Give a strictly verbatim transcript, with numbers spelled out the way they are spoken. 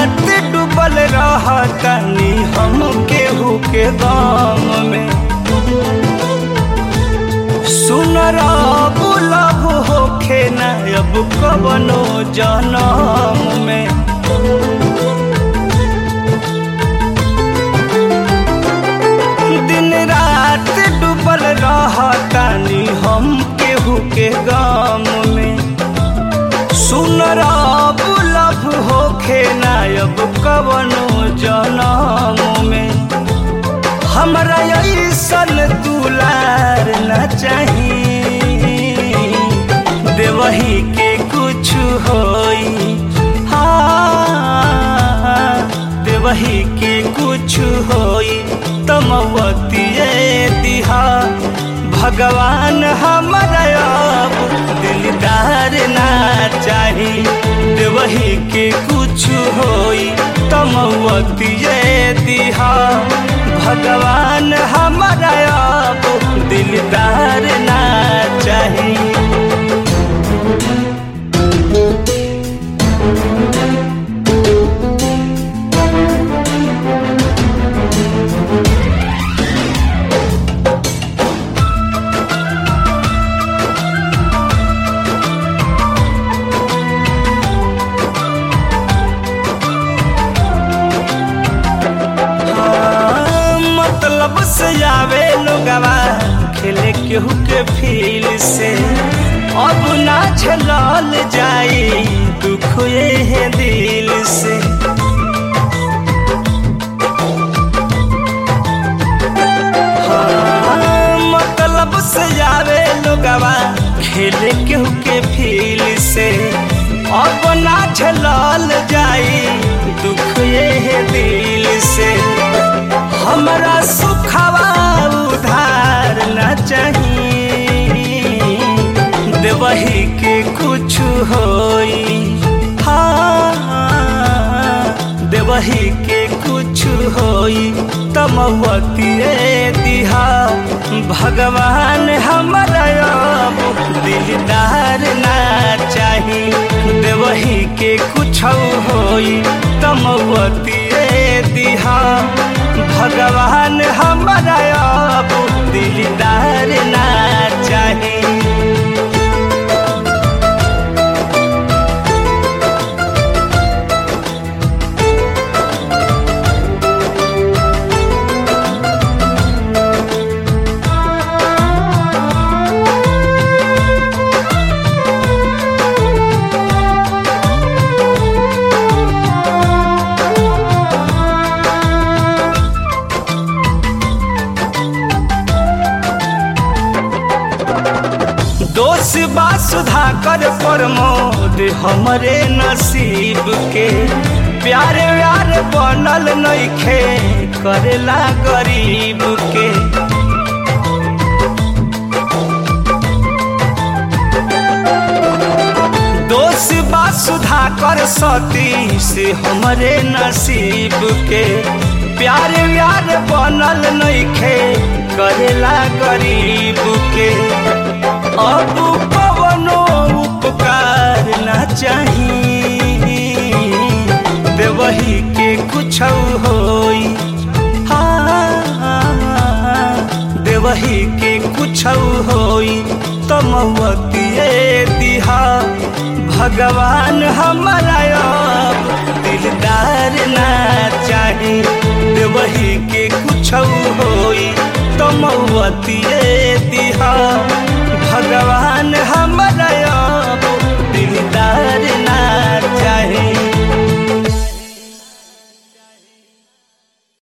रात डूबल रहतनी हम केहू के गम में। सुन रब लब होखे न अब कवनो जनम में। दिन रात डूबल रहतनी हम केहू के गम में। सुन रब लब होखे न अब कवनो जनम में। हमरा ऐसन दुलार न चाही देवही के कुछ होई। हाँ देवही के कुछ होई तमवतिए दिहा भगवान हमरा अब दिलदार ना चाही। देवही के कुछ होई तमवतिए दिहा भगवान हमरा अब दिलदार ना चाही। मतलब से आवे लोगवा खेले केहू के फील से। अब ना झेलल जाई दुख ये दिल से। हाँ, मतलब से आवे लोगवा खेले केहू के फील से। अब ना झेलल जाई दुख ये दिल से। हमरा सुखवा उधार न चाही देवही के कुछ होई। हाँ देवही के कुछ होई तमवतिए दिहा भगवान हमरा अब दिलदार ना चाही। देवही के कुछ होई तमवतिए दिहा भगवान हमरा अब दिलदार ना चाही। दोष बा सुधाकर प्रमोद हमरे नसीब के। प्यारे व्यार बनल नइखे करेला गरीब के। दोष बा सुधाकर सती से हमरे नसीब के। प्यारे व्यार बनल नइखे करेला गरीब के। अब कवनो उपकार न चाही देवही के कुछ होई। हाँ देवही के कुछ होई तमवतिए दिहा भगवान हमरा अब दिलदार ना चाही। देवही के कुछ होई तमवतिए दिहा भगवान।